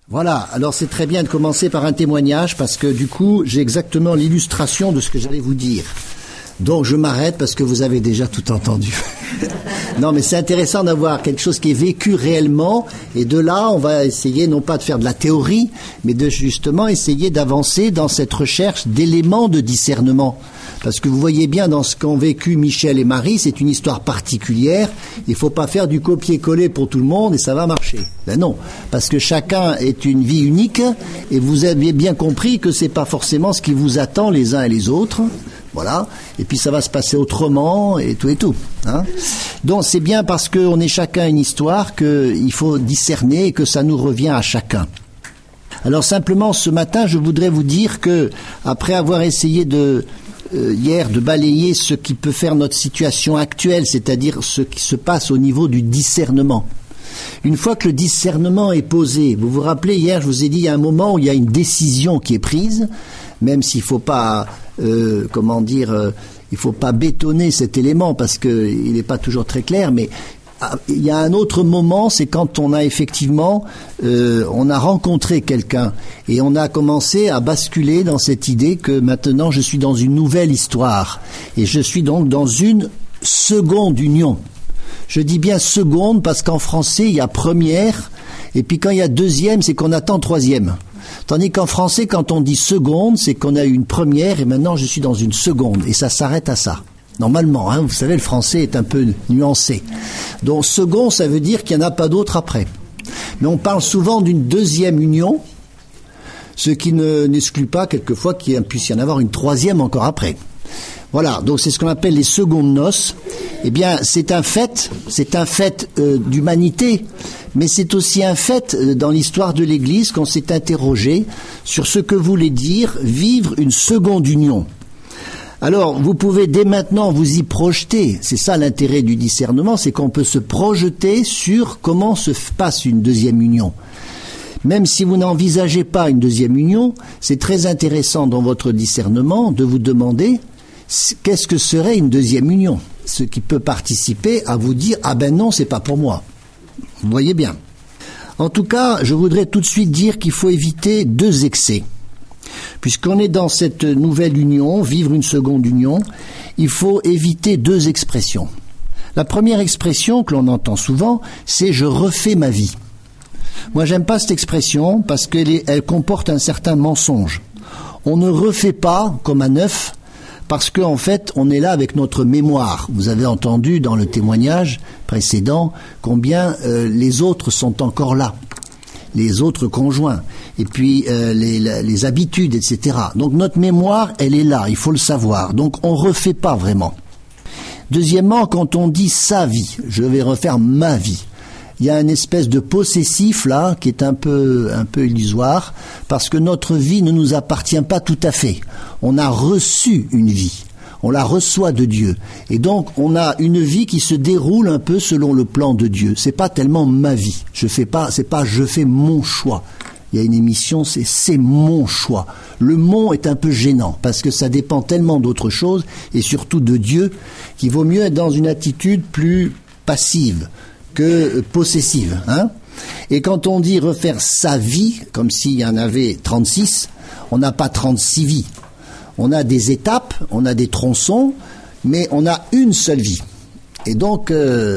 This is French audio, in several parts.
Voilà, alors c'est très bien de commencer par un témoignage parce que du coup j'ai exactement l'illustration de ce que j'allais vous dire. Donc je m'arrête parce que vous avez déjà tout entendu. Non mais c'est intéressant d'avoir quelque chose qui est vécu réellement et de là on va essayer non pas de faire de la théorie mais de justement essayer d'avancer dans cette recherche d'éléments de discernement. Parce que vous voyez bien dans ce qu'ont vécu Michel et Marie, c'est une histoire particulière. Il ne faut pas faire du copier-coller pour tout le monde et ça va marcher. Ben non, parce que chacun est une vie unique et vous avez bien compris que c'est pas forcément ce qui vous attend les uns et les autres. Voilà. Et puis ça va se passer autrement et tout. Hein. Donc c'est bien parce qu'on est chacun une histoire qu'il faut discerner et que ça nous revient à chacun. Alors simplement ce matin, je voudrais vous dire que après avoir essayé hier de balayer ce qui peut faire notre situation actuelle, c'est-à-dire ce qui se passe au niveau du discernement. Une fois que le discernement est posé, vous vous rappelez hier, je vous ai dit, il y a un moment où il y a une décision qui est prise, même s'il faut pas, il faut pas bétonner cet élément parce que il n'est pas toujours très clair, mais il y a un autre moment, c'est quand on a effectivement, on a rencontré quelqu'un et on a commencé à basculer dans cette idée que maintenant je suis dans une nouvelle histoire et je suis donc dans une seconde union. Je dis bien seconde parce qu'en français il y a première et puis quand il y a deuxième c'est qu'on attend troisième. Tandis qu'en français quand on dit seconde c'est qu'on a eu une première et maintenant je suis dans une seconde et ça s'arrête à ça. Normalement, hein, vous savez, le français est un peu nuancé. Donc, second, ça veut dire qu'il n'y en a pas d'autre après. Mais on parle souvent d'une deuxième union, ce qui n'exclut pas quelquefois qu'il puisse y en avoir une troisième encore après. Voilà, donc c'est ce qu'on appelle les secondes noces. Eh bien, c'est un fait d'humanité, mais c'est aussi un fait dans l'histoire de l'Église qu'on s'est interrogé sur ce que voulait dire vivre une seconde union. Alors, vous pouvez dès maintenant vous y projeter. C'est ça l'intérêt du discernement, c'est qu'on peut se projeter sur comment se passe une deuxième union. Même si vous n'envisagez pas une deuxième union, c'est très intéressant dans votre discernement de vous demander qu'est-ce que serait une deuxième union. Ce qui peut participer à vous dire « Ah ben non, c'est pas pour moi ». Vous voyez bien. En tout cas, je voudrais tout de suite dire qu'il faut éviter deux excès. Puisqu'on est dans cette nouvelle union, vivre une seconde union, il faut éviter deux expressions. La première expression que l'on entend souvent, c'est « je refais ma vie ». Moi, j'aime pas cette expression parce qu'elle comporte un certain mensonge. On ne refait pas comme à neuf parce qu'en fait, on est là avec notre mémoire. Vous avez entendu dans le témoignage précédent combien les autres sont encore là. Les autres conjoints, et puis les habitudes, etc. Donc notre mémoire, elle est là, il faut le savoir. Donc on refait pas vraiment. Deuxièmement, quand on dit sa vie, je vais refaire ma vie, il y a une espèce de possessif là qui est un peu illusoire, parce que notre vie ne nous appartient pas tout à fait. On a reçu une vie. On la reçoit de Dieu. Et donc, on a une vie qui se déroule un peu selon le plan de Dieu. C'est pas tellement ma vie. Je fais mon choix. Il y a une émission, c'est mon choix. Le mon est un peu gênant, parce que ça dépend tellement d'autres choses, et surtout de Dieu, qu'il vaut mieux être dans une attitude plus passive que possessive, hein. Et quand on dit refaire sa vie, comme s'il y en avait 36, on n'a pas 36 vies. On a des étapes, on a des tronçons, mais on a une seule vie. Et donc,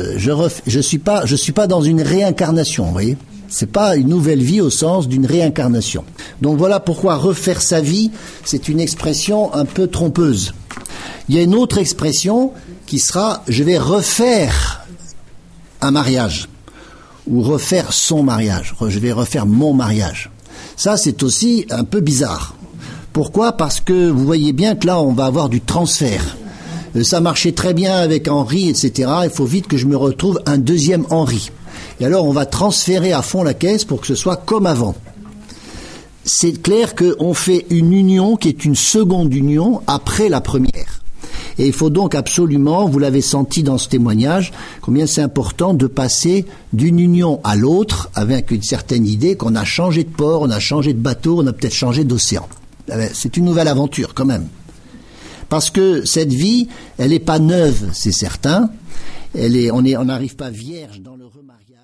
je suis pas dans une réincarnation, vous voyez. C'est pas une nouvelle vie au sens d'une réincarnation. Donc voilà pourquoi refaire sa vie, c'est une expression un peu trompeuse. Il y a une autre expression qui sera, je vais refaire un mariage, ou refaire son mariage, je vais refaire mon mariage. Ça, c'est aussi un peu bizarre. Pourquoi ? Parce que vous voyez bien que là, on va avoir du transfert. Ça marchait très bien avec Henri, etc. Il faut vite que je me retrouve un deuxième Henri. Et alors, on va transférer à fond la caisse pour que ce soit comme avant. C'est clair qu'on fait une union qui est une seconde union après la première. Et il faut donc absolument, vous l'avez senti dans ce témoignage, combien c'est important de passer d'une union à l'autre avec une certaine idée qu'on a changé de port, on a changé de bateau, on a peut-être changé d'océan. C'est une nouvelle aventure quand même. Parce que cette vie, elle n'est pas neuve, c'est certain. On n'arrive pas vierge dans le remariage.